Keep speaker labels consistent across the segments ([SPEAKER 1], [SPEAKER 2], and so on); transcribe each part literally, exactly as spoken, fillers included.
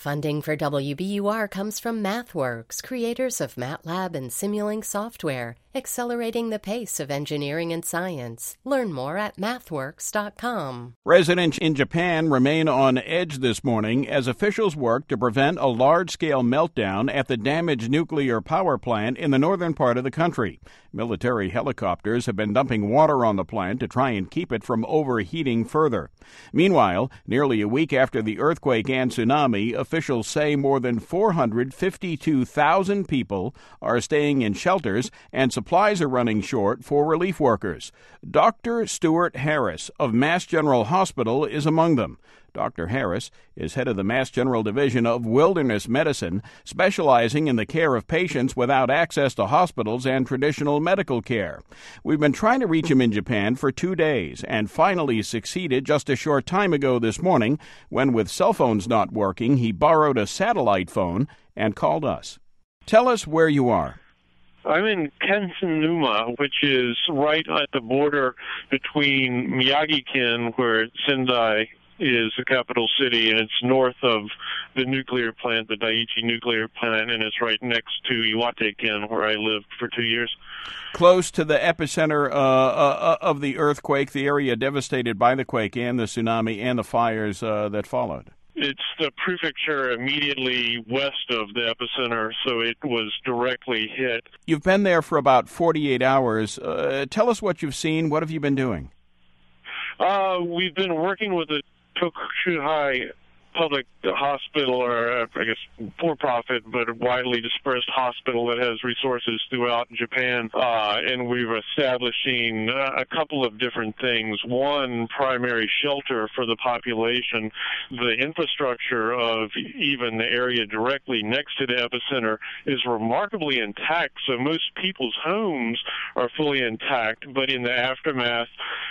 [SPEAKER 1] Funding for W B U R comes from MathWorks, creators of MATLAB and Simulink software, accelerating the pace of engineering and science. Learn more at mathworks dot com.
[SPEAKER 2] Residents in Japan remain on edge this morning as officials work to prevent a large-scale meltdown at the damaged nuclear power plant in the northern part of the country. Military helicopters have been dumping water on the plant to try and keep it from overheating further. Meanwhile, nearly a week after the earthquake and tsunami, officials say more than four hundred fifty-two thousand people are staying in shelters and supplies are running short for relief workers. Doctor Stuart Harris of Mass General Hospital is among them. Doctor Harris is head of the Mass General Division of Wilderness Medicine, specializing in the care of patients without access to hospitals and traditional medical care. We've been trying to reach him in Japan for two days and finally succeeded just a short time ago this morning when, with cell phones not working, he borrowed a satellite phone and called us. Tell us where you are.
[SPEAKER 3] I'm in Kensenuma, which is right at the border between Miyagi-ken, where Sendai is the capital city, and it's north of the nuclear plant, the Daiichi nuclear plant, and it's right next to Iwate-ken, where I lived for two years.
[SPEAKER 2] Close to the epicenter uh, uh, of the earthquake, the area devastated by the quake and the tsunami and the fires uh, that followed.
[SPEAKER 3] It's the prefecture immediately west of the epicenter, so it was directly hit.
[SPEAKER 2] You've been there for about forty-eight hours. Uh, tell us what you've seen. What have you been doing?
[SPEAKER 3] Uh, we've been working with the Tokushuhai Public Hospital, or uh, I guess for-profit, but widely dispersed hospital that has resources throughout Japan, uh, and we're establishing uh, a couple of different things. One, primary shelter for the population. The infrastructure of even the area directly next to the epicenter is remarkably intact, so most people's homes are fully intact, but in the aftermath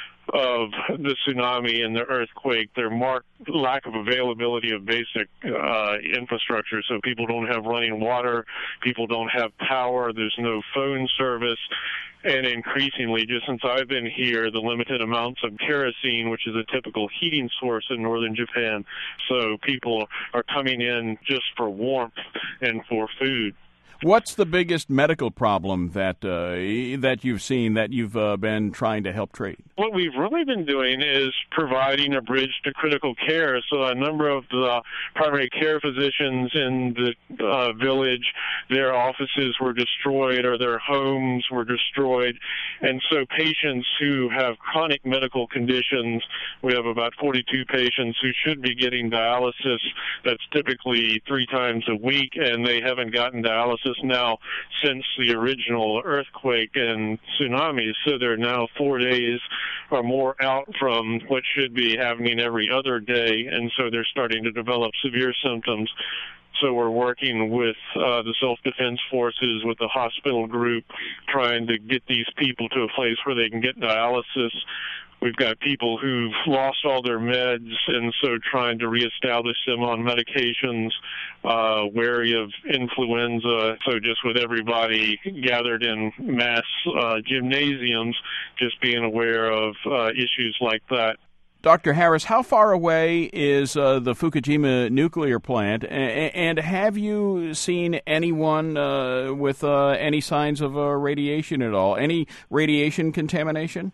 [SPEAKER 3] of the tsunami and the earthquake, their marked lack of availability of basic uh, infrastructure. So people don't have running water, people don't have power, there's no phone service. And increasingly, just since I've been here, the limited amounts of kerosene, which is a typical heating source in northern Japan. So people are coming in just for warmth and for food.
[SPEAKER 2] What's the biggest medical problem that uh, that you've seen that you've uh, been trying to help treat?
[SPEAKER 3] What we've really been doing is providing a bridge to critical care. So a number of the primary care physicians in the uh, village, their offices were destroyed or their homes were destroyed. And so patients who have chronic medical conditions, we have about forty-two patients who should be getting dialysis. That's typically three times a week, and they haven't gotten dialysis now since the original earthquake and tsunami, so they're now four days or more out from what should be happening every other day, and so they're starting to develop severe symptoms. So we're working with uh, the self-defense forces, with the hospital group, trying to get these people to a place where they can get dialysis. We've got people who've lost all their meds, and so trying to reestablish them on medications, uh, wary of influenza. So just with everybody gathered in mass uh, gymnasiums, just being aware of uh, issues like that.
[SPEAKER 2] Doctor Harris, how far away is uh, the Fukushima nuclear plant, a- and have you seen anyone uh, with uh, any signs of uh, radiation at all? Any radiation contamination?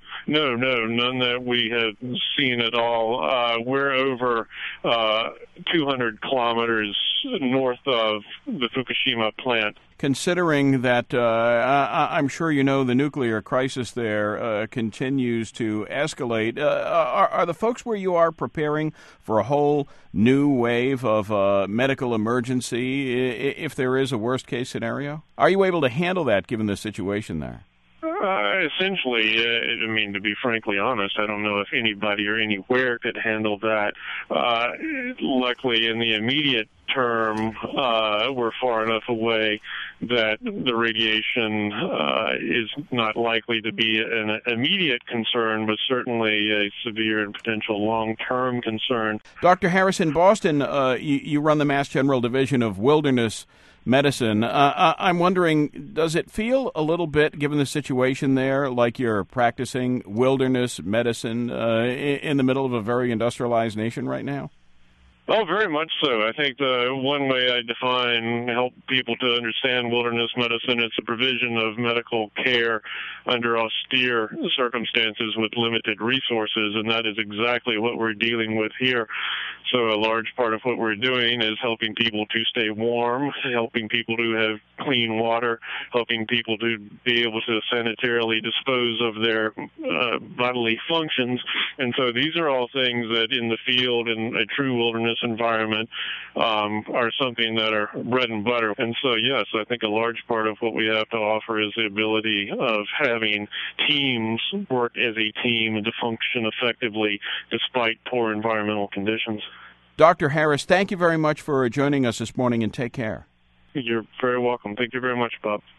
[SPEAKER 3] No, no, none that we have seen at all. Uh, we're over uh, two hundred kilometers north of the Fukushima plant.
[SPEAKER 2] Considering that, uh, I- I'm sure you know the nuclear crisis there uh, continues to escalate, uh, are-, are the folks where you are preparing for a whole new wave of uh, medical emergency if there is a worst-case scenario? Are you able to handle that given the situation there?
[SPEAKER 3] Uh, essentially, uh, I mean, to be frankly honest, I don't know if anybody or anywhere could handle that. Uh, luckily, in the immediate term, uh, we're far enough away that the radiation uh, is not likely to be an immediate concern, but certainly a severe and potential long-term concern.
[SPEAKER 2] Doctor Harris, in Boston, uh, you, you run the Mass General Division of Wilderness Medicine. Uh, I'm wondering, does it feel a little bit, given the situation there, like you're practicing wilderness medicine uh, in the middle of a very industrialized nation right now?
[SPEAKER 3] Oh, very much so. I think the one way I define, help people to understand wilderness medicine, it's a provision of medical care under austere circumstances with limited resources, and that is exactly what we're dealing with here. So a large part of what we're doing is helping people to stay warm, helping people to have clean water, helping people to be able to sanitarily dispose of their uh, bodily functions. And so these are all things that in the field, in a true wilderness environment, um, are something that are bread and butter. And so, yes, I think a large part of what we have to offer is the ability of having teams work as a team and to function effectively despite poor environmental conditions.
[SPEAKER 2] Doctor Harris, thank you very much for joining us this morning, and take care.
[SPEAKER 3] You're very welcome. Thank you very much, Bob.